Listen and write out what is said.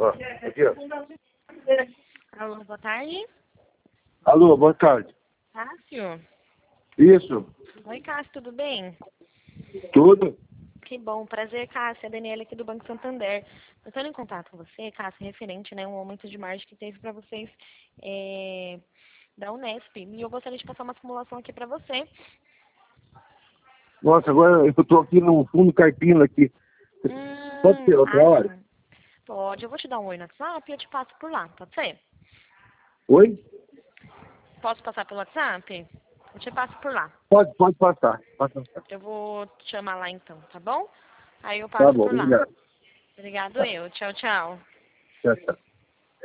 Ó, aqui, ó. Alô, boa tarde. Alô, boa tarde. Cássio? Isso, Oi, Cássio, tudo bem? tudo? Que bom, prazer, Cássio. É a Daniela aqui do Banco Santander. Eu estou em contato com você, Cássio, referente, né, um aumento de margem que teve para vocês da Unesp. E eu gostaria de passar uma simulação aqui para você. Nossa, agora eu tô aqui no fundo carpino aqui. Pode ser outra hora? Sim. Pode, eu vou te dar um oi no WhatsApp e eu te passo por lá, pode ser? Oi? Posso passar pelo WhatsApp? Eu te passo por lá. Pode passar. Pode passar. Eu vou te chamar lá então, tá bom? Aí eu Tá passo bom, por lá. obrigado. Obrigado Tá. eu. Tchau, tchau. Tchau, tchau.